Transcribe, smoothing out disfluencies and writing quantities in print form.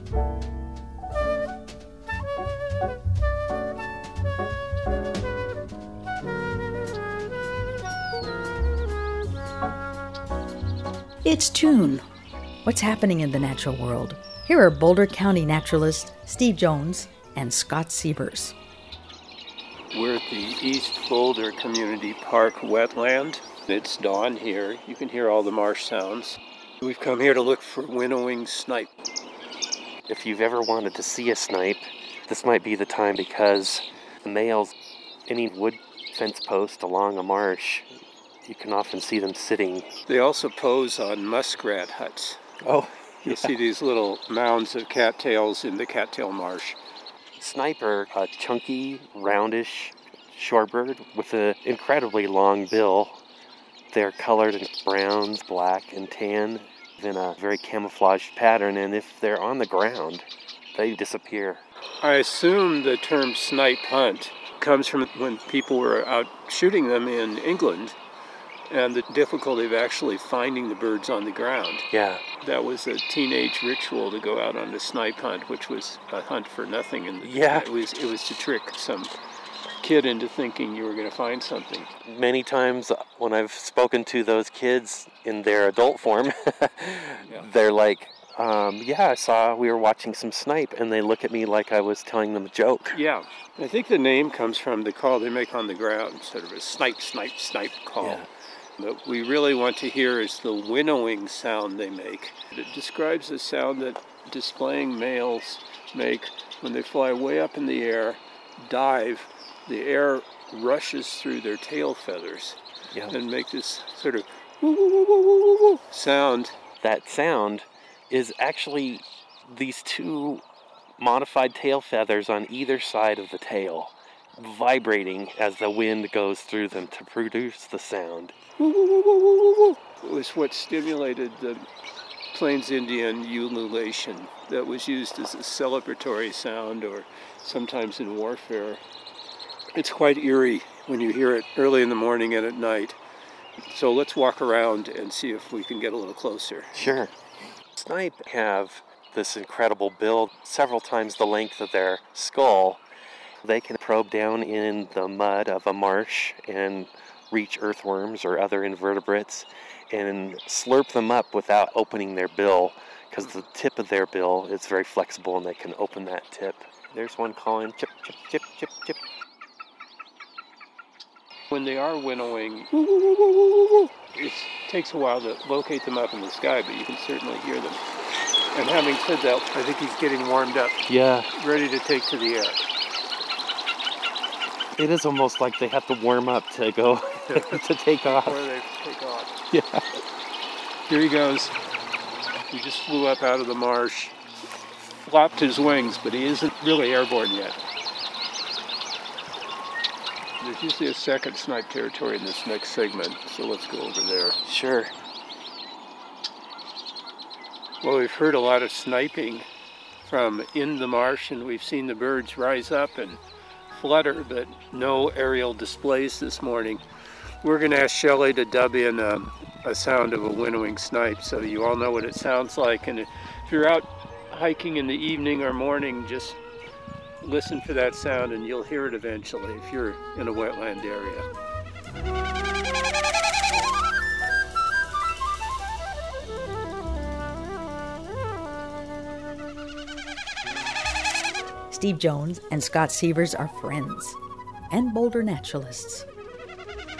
It's June. What's happening in the natural world? Here are Boulder County naturalists Steve Jones and Scott Sievers. We're at the East Boulder Community Park wetland. It's dawn here. You can hear all the marsh sounds. We've come here to look for winnowing snipe. If you've ever wanted to see a snipe, this might be the time, because the males, any wood fence post along a marsh, you can often see them sitting. They also pose on muskrat huts. Oh, You'll see these little mounds of cattails in the cattail marsh. Snipe are a chunky, roundish shorebird with an incredibly long bill. They're colored in browns, black, and tan in a very camouflaged pattern, and if they're on the ground, they disappear. I assume the term snipe hunt comes from when people were out shooting them in England, and the difficulty of actually finding the birds on the ground. Yeah. That was a teenage ritual to go out on the snipe hunt, which was a hunt for nothing. And Yeah. it was to trick some kid into thinking you were going to find something. Many times when I've spoken to those kids in their adult form, they're like, I saw we were watching some snipe, and they look at me like I was telling them a joke. Yeah. I think the name comes from the call they make on the ground, sort of a snipe, snipe, snipe call. Yeah. What we really want to hear is the winnowing sound they make. It describes the sound that displaying males make when they fly way up in the air, dive, the air rushes through their tail feathers, and make this sort of woo, woo, woo, woo, woo, woo sound. That sound is actually these two modified tail feathers on either side of the tail vibrating as the wind goes through them to produce the sound. It was what stimulated the Plains Indian ululation that was used as a celebratory sound, or sometimes in warfare. It's quite eerie when you hear it early in the morning and at night. So let's walk around and see if we can get a little closer. Sure. Snipe have this incredible bill, several times the length of their skull. They can probe down in the mud of a marsh and reach earthworms or other invertebrates and slurp them up without opening their bill, because the tip of their bill is very flexible and they can open that tip. There's one calling chip, chip, chip, chip, chip. When they are winnowing, it takes a while to locate them up in the sky, but you can certainly hear them. And having said that, I think he's getting warmed up. Yeah. Ready to take to the air. It is almost like they have to warm up to go to take off. Before they take off. Yeah. Here he goes. He just flew up out of the marsh, flopped his wings, but he isn't really airborne yet. There's usually a second snipe territory in this next segment, so let's go over there. Sure. Well, we've heard a lot of sniping from in the marsh, and we've seen the birds rise up and flutter, but no aerial displays this morning. We're going to ask Shelley to dub in a sound of a winnowing snipe so you all know what it sounds like. And if you're out hiking in the evening or morning, just listen for that sound and you'll hear it eventually if you're in a wetland area. Steve Jones and Scott Sievers are friends and Boulder naturalists.